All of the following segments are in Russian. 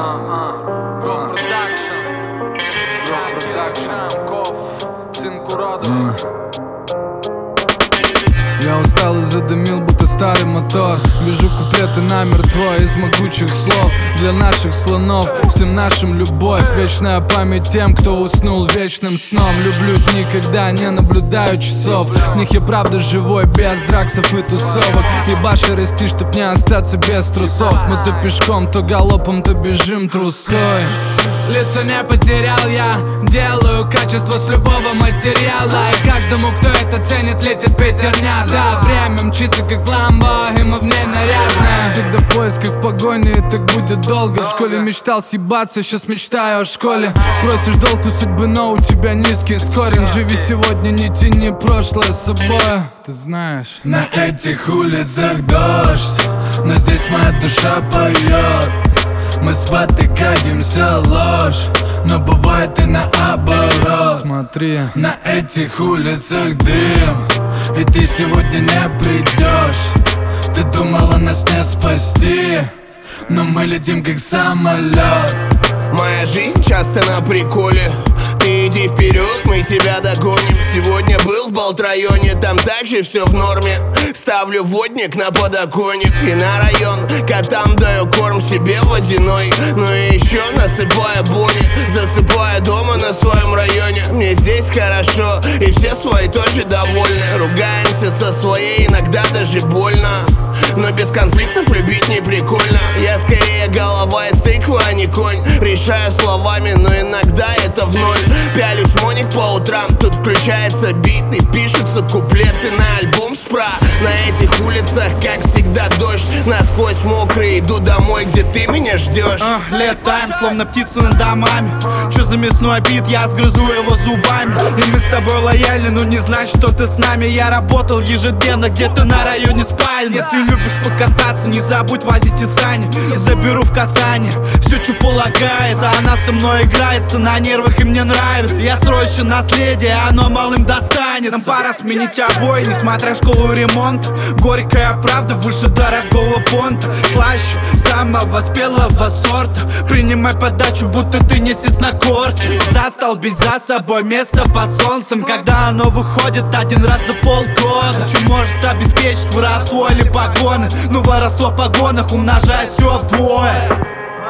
Я устал и задымил, будто старый мотор. Вижу куплеты намертво из могучих слов. Для наших слонов, всем нашим любовь. Вечная память тем, кто уснул вечным сном. Люблю дни, когда не наблюдаю часов. В них я правда живой, без драксов и тусовок. Ебаши расти, чтоб не остаться без трусов. Мы то пешком, то галопом, то бежим трусой. Лицо не потерял я, делаю качество с любого материала. И каждому, кто это ценит, летит пятерня. Да, время мчится как ламбо, и мы в ней нарядные. Всегда в поисках, в погоне, и так будет долго. В школе мечтал съебаться, сейчас мечтаю о школе. Просишь долг у судьбы, но у тебя низкий скоринг. Живи сегодня, не тяни прошлое с собой. Ты знаешь, на этих улицах дождь, но здесь моя душа поет. Мы спотыкаемся, ложь, но бывает и наоборот. Смотри, на этих улицах дым, и ты сегодня не придешь. Ты думала нас не спасти, но мы летим как самолет. Моя жизнь часто на приколе. Ты иди вперед, мы тебя догоним. Сегодня был в Балт-районе, там также все в норме. Ставлю водник на подоконник и на район. Котам даю корм себе водяной. Ну и еще насыпаю бони, засыпаю дома на своем районе. Мне здесь хорошо, и все свои тоже довольны. Ругаемся со своей, иногда даже больно. Но без конфликтов любить не прикольно. Я скорее голова из тыквы, а не конь. Решаю словами, но иногда это в ноль. Пялюсь в моник по утрам, тут включается бит и пишутся куплеты на альбом спра. На этих улицах, как всегда, дождь. Насквозь мокрый, иду домой, где ты меня ждешь. Летаем, словно птицы над домами. Чё за мясной обид, я сгрызу его зубами. И мы с тобой лояльны, но не значит, что ты с нами. Я работал ежедневно где-то на районе спальни. Если любишь покататься, не забудь возить и сани. Заберу в Казани все, что полагается. Она со мной играется на нервах, и мне нравится. Я строю еще наследие, оно малым достанется. Нам пора сменить обои, несмотря школу и ремонт. Горькая правда выше дорогого понта. Слаще самого спелого сорта. Принимай подачу, будто ты не сис на корте. Застолбить за собой место под солнцем, когда оно выходит один раз за полгода. Что может обеспечить воровство или погоны? Ну воровство в погонах умножает все вдвое.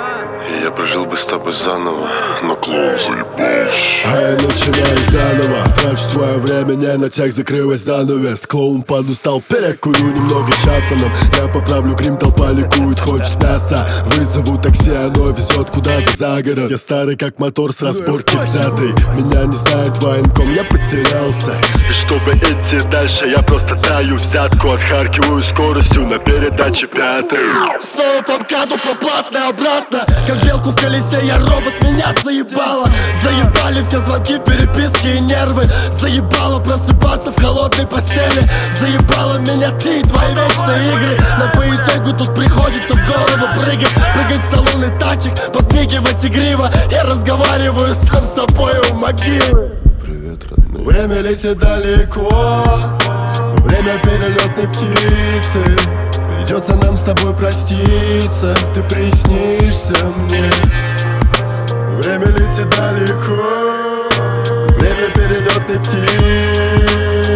Я прожил бы с тобой заново, но клоун заебался. А я начинаю заново, трачу свое время, не на тех закрылась занавес. Клоун подустал, перекурю немного Чапманом. Я поправлю грим, толпа ликует, хочет мяса. Вызову такси, оно везет куда-то за город. Я старый как мотор с разборки взятый. Меня не знает военком, я потерялся. И чтобы идти дальше, я просто даю взятку. Отхаркиваю скоростью на передаче пятой. Снова по МКАДу, по платной обратно. Как белку в колесе, я робот, меня заебало. Заебали все звонки, переписки и нервы. Заебало просыпаться в холодной постели. Заебало меня ты и твои вечные игры. Но по итогу тут приходится в голову прыгать. Прыгать в салоны тачек, подмигивать игриво. Я разговариваю сам с собой у могилы. Привет, родные. Время летит далеко, время перелетной птицы. Придется нам с тобой проститься, ты приснишься мне. Время летит далеко, время перелетной птицы.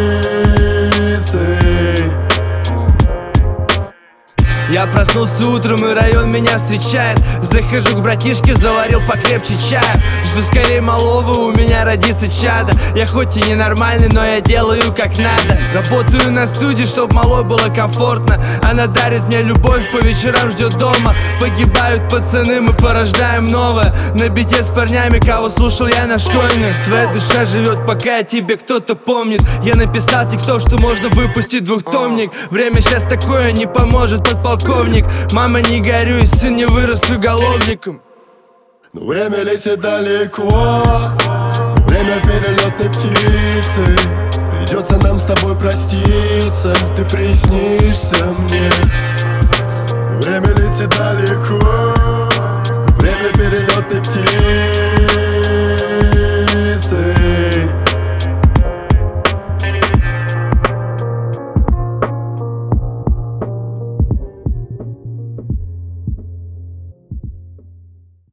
Я проснулся утром, и район меня встречает. Захожу к братишке, заварил покрепче чая. Жду скорее малого, у меня родится чадо. Я хоть и ненормальный, но я делаю как надо. Работаю на студии, чтоб малой было комфортно. Она дарит мне любовь, по вечерам ждет дома. Погибают пацаны, мы порождаем новое. На бите с парнями, кого слушал я на школьных. Твоя душа живет, пока о тебе кто-то помнит. Я написал текстов, что можно выпустить двухтомник. Время сейчас такое, не поможет подполковник. Мама, не горюй, сын не вырос уголовником. Но время летит далеко, время перелетной птицы. Придется нам с тобой проститься, ты приснишься мне. Но время летит далеко, время перелетной птицы.